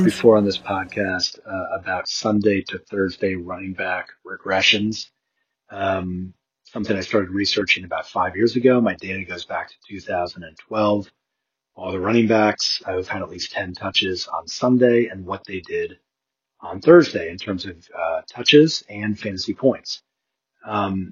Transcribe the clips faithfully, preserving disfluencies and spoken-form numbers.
before on this podcast uh, about Sunday to Thursday running back regressions. Um, something I started researching about five years ago. My data goes back to two thousand twelve. All the running backs have had at least ten touches on Sunday and what they did on Thursday in terms of uh, touches and fantasy points. Um,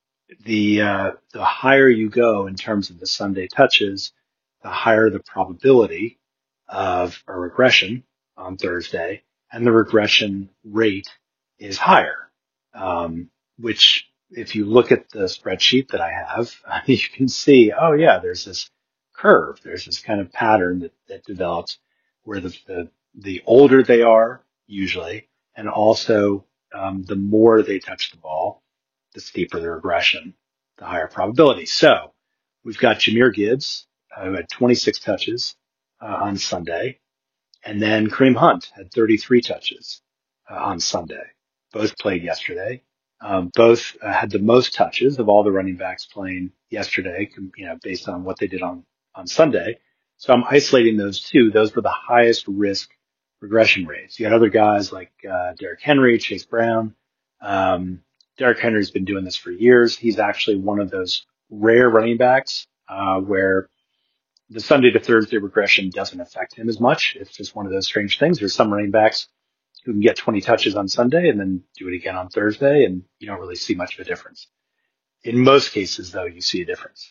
the uh, the higher you go in terms of the Sunday touches, the higher the probability of a regression on Thursday, and the regression rate is higher. Um, which, if you look at the spreadsheet that I have, you can see, oh yeah, there's this curve. There's this kind of pattern that, that develops where the, the the older they are, usually, and also um, the more they touch the ball, the steeper the regression, the higher probability. So we've got Jahmyr Gibbs, uh, who had twenty-six touches uh, on Sunday, and then Kareem Hunt had thirty-three touches uh, on Sunday. Both played yesterday. Um, both uh, had the most touches of all the running backs playing yesterday, you know, based on what they did on, on Sunday. So I'm isolating those two. Those were the highest risk regression rates. You had other guys like uh, Derrick Henry, Chase Brown. Um, Derrick Henry's been doing this for years. He's actually one of those rare running backs uh, where the Sunday to Thursday regression doesn't affect him as much. It's just one of those strange things. There's some running backs who can get twenty touches on Sunday and then do it again on Thursday, and you don't really see much of a difference. In most cases, though, you see a difference.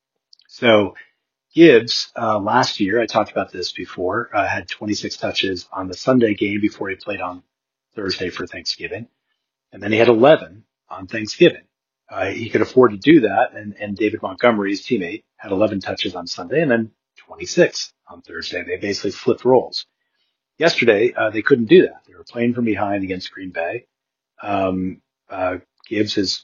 So Gibbs, uh, last year, I talked about this before, uh, had twenty-six touches on the Sunday game before he played on Thursday for Thanksgiving. And then he had eleven on Thanksgiving. Uh, he could afford to do that. And, and David Montgomery, his teammate, had eleven touches on Sunday and then twenty-six on Thursday. They basically flipped roles. Yesterday, uh, they couldn't do that. They were playing from behind against Green Bay. Um, uh, Gibbs is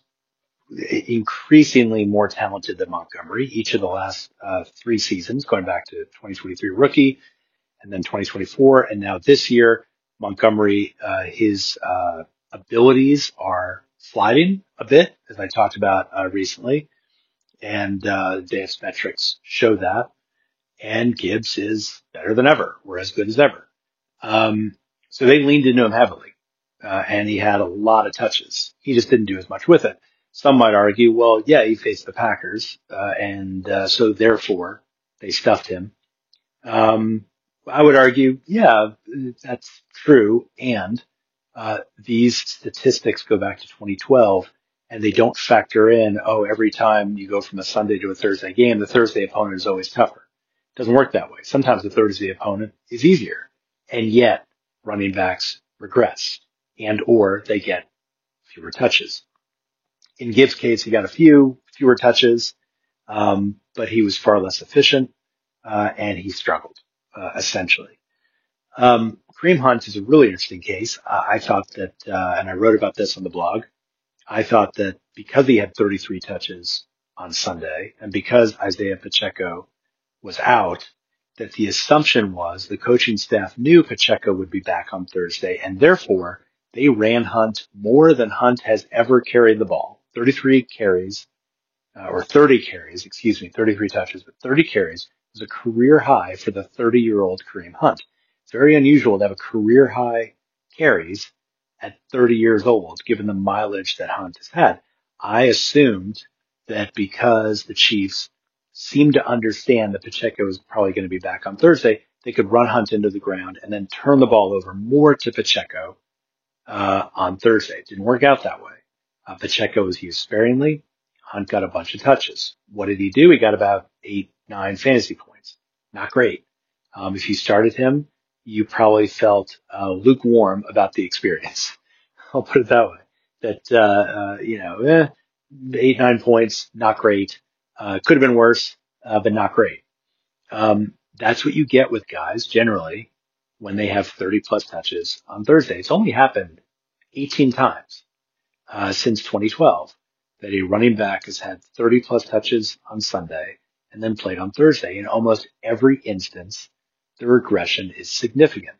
increasingly more talented than Montgomery each of the last uh, three seasons, going back to twenty twenty-three rookie and then twenty twenty-four. And now this year, Montgomery, uh, his uh, abilities are sliding a bit, as I talked about uh, recently. And uh, advanced metrics show that. And Gibbs is better than ever, or as good as ever. Um, so they leaned into him heavily, uh, and he had a lot of touches. He just didn't do as much with it. Some might argue, well, yeah, he faced the Packers, uh, and uh, so therefore they stuffed him. Um, I would argue, yeah, that's true. And uh, these statistics go back to twenty twelve, and they don't factor in, oh, every time you go from a Sunday to a Thursday game, the Thursday opponent is always tougher. It doesn't work that way. Sometimes the Thursday opponent is easier. And yet running backs regress and or they get fewer touches. In Gibbs' case, he got a few fewer touches, um, but he was far less efficient, uh, and he struggled, uh, essentially. Um, Kareem Hunt is a really interesting case. Uh, I thought that, uh, and I wrote about this on the blog, I thought that because he had thirty-three touches on Sunday and because Isaiah Pacheco was out, that the assumption was the coaching staff knew Pacheco would be back on Thursday, and therefore they ran Hunt more than Hunt has ever carried the ball. thirty-three carries, uh, or thirty carries, excuse me, thirty-three touches, but thirty carries was a career high for the thirty-year-old Kareem Hunt. It's very unusual to have a career high carries at thirty years old, given the mileage that Hunt has had. I assumed that because the Chiefs seemed to understand that Pacheco was probably going to be back on Thursday, they could run Hunt into the ground and then turn the ball over more to Pacheco uh, on Thursday. It didn't work out that way. Uh, Pacheco was used sparingly. Hunt got a bunch of touches. What did he do? He got about eight, nine fantasy points. Not great. Um, if you started him, you probably felt uh, lukewarm about the experience. I'll put it that way. That, uh, uh, you know, eh, eight, nine points, not great. Uh, could have been worse, uh, but not great. Um, that's what you get with guys generally when they have thirty plus touches on Thursday. It's only happened eighteen times, uh, since twenty twelve that a running back has had thirty plus touches on Sunday and then played on Thursday. In almost every instance, the regression is significant.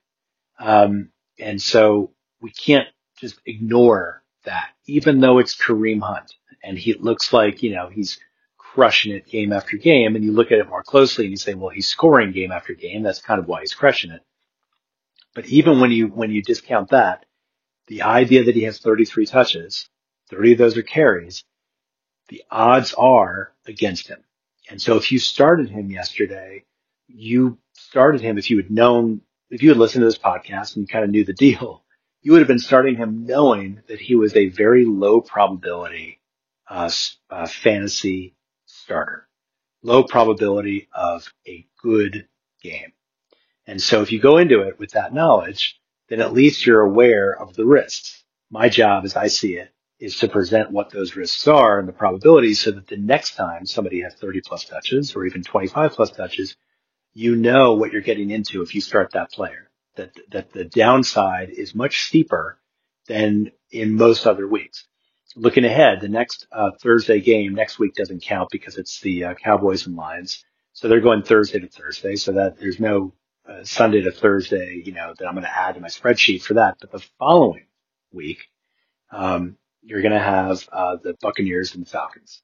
Um, and so we can't just ignore that, even though it's Kareem Hunt and he looks like, you know, he's crushing it game after game, and you look at it more closely and you say, well, he's scoring game after game. That's kind of why he's crushing it. But even when you, when you discount that, the idea that he has thirty-three touches, thirty of those are carries, the odds are against him. And so if you started him yesterday, you started him if you had known, if you had listened to this podcast and you kind of knew the deal, you would have been starting him knowing that he was a very low probability uh, uh, fantasy starter, low probability of a good game. And so if you go into it with that knowledge, then at least you're aware of the risks. My job, as I see it, is to present what those risks are and the probabilities so that the next time somebody has thirty plus touches or even twenty-five plus touches, you know what you're getting into if you start that player, that, that the downside is much steeper than in most other weeks. Looking ahead, the next uh, Thursday game next week doesn't count because it's the uh, Cowboys and Lions. So they're going Thursday to Thursday so that there's no uh, Sunday to Thursday, you know, that I'm going to add to my spreadsheet for that. But the following week, um, you're going to have uh, the Buccaneers and the Falcons.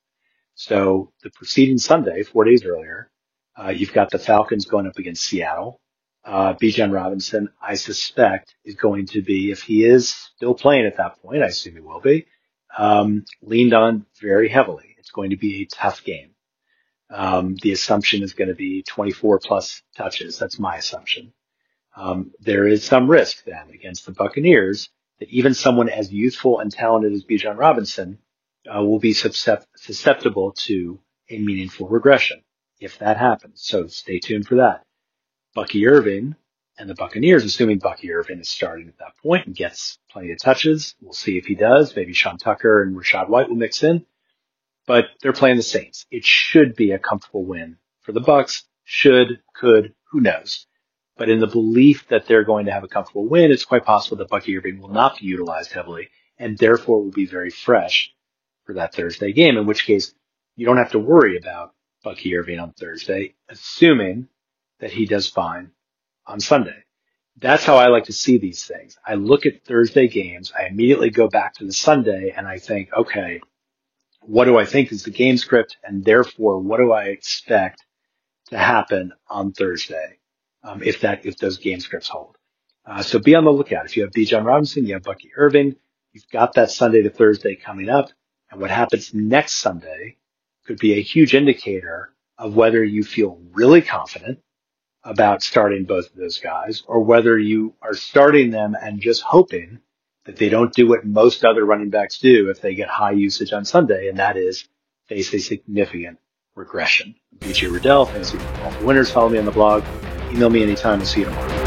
So the preceding Sunday, four days earlier, uh, you've got the Falcons going up against Seattle. Uh, Bijan Robinson, I suspect, is going to be, if he is still playing at that point, I assume he will be, um, leaned on very heavily. It's going to be a tough game. Um, the assumption is going to be twenty-four plus touches. That's my assumption. Um, there is some risk then against the Buccaneers that even someone as youthful and talented as Bijan Robinson uh, will be susceptible to a meaningful regression if that happens. So stay tuned for that. Bucky Irving and the Buccaneers, assuming Bucky Irving is starting at that point and gets plenty of touches. We'll see if he does. Maybe Sean Tucker and Rachaad White will mix in. But they're playing the Saints. It should be a comfortable win for the Bucs. Should, could, who knows? But in the belief that they're going to have a comfortable win, it's quite possible that Bucky Irving will not be utilized heavily and therefore will be very fresh for that Thursday game, in which case you don't have to worry about Bucky Irving on Thursday, assuming that he does fine on Sunday. That's how I like to see these things. I look at Thursday games, I immediately go back to the Sunday, and I think, okay, what do I think is the game script, and therefore what do I expect to happen on Thursday um, if that if those game scripts hold? Uh, so be on the lookout. If you have Bijan Robinson, you have Bucky Irving, you've got that Sunday to Thursday coming up, and what happens next Sunday could be a huge indicator of whether you feel really confident about starting both of those guys or whether you are starting them and just hoping that they don't do what most other running backs do if they get high usage on Sunday, and that is face a significant regression. B J Riddell, Fantasy Football for Winners. Follow me on the blog. Email me anytime. We'll see you tomorrow.